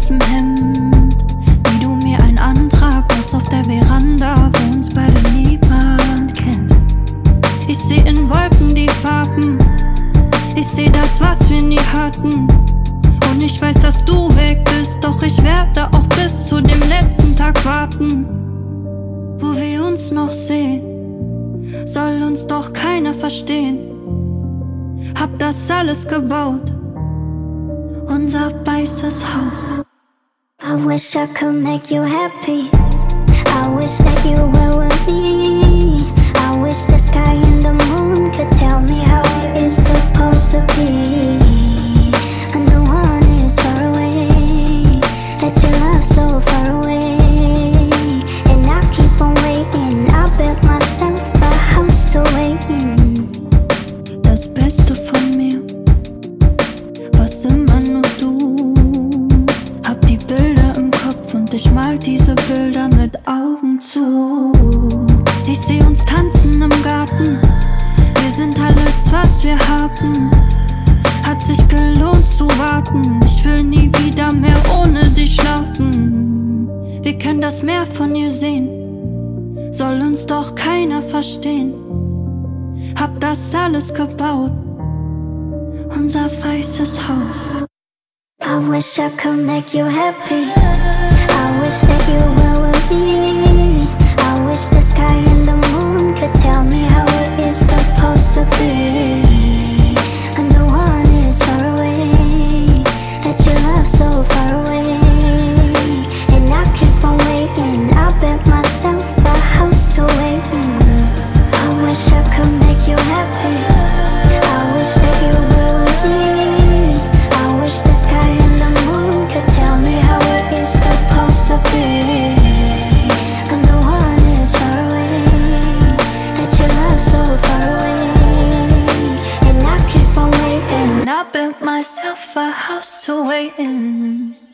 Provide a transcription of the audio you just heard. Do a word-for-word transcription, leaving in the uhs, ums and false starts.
schiefen Hemd, wie du mir einen Antrag machst auf der Veranda, wo uns beide niemand kennt. Ich seh in Wolken die Farben, ich seh das, was wir nie hatten. Und ich weiß, dass du weg bist, doch ich werde auch bis zu dem letzten Tag warten, wo wir uns noch sehen. Soll uns doch keiner verstehen. Hab das alles gebaut, unser weißes Haus. I wish I could make you happy. I wish that you were with me. I wish the sky and the moon could tell me how it is supposed to be. And the one is far away, that you love so far away. And I keep on waiting, I built myself a house to wait in. Das Beste von mir, was immer nur du. Hab die Bilder im Kopf und ich mal diese Bilder mit Augen zu. Ich seh uns tanzen im Garten, wir sind alles, was wir haben. Hat sich gelohnt zu warten, ich will nie wieder mehr ohne dich schlafen. Wir können das Meer von ihr sehen, soll uns doch keiner verstehen. Hab das alles gebaut, unser weißes Haus. I wish I could make you happy. I wish that you were with me. I wish the sky and the moon could tell me how it is supposed to be. And the one is far away, that you love so far away. And I keep on waiting, I built myself a house to wait in. I wish I could make you happy. I wish that you were with me. I wish the sky and the moon could tell me how it is supposed to be. And the one is far away, that you love so far away. And I keep on waiting, I built myself a house to wait in.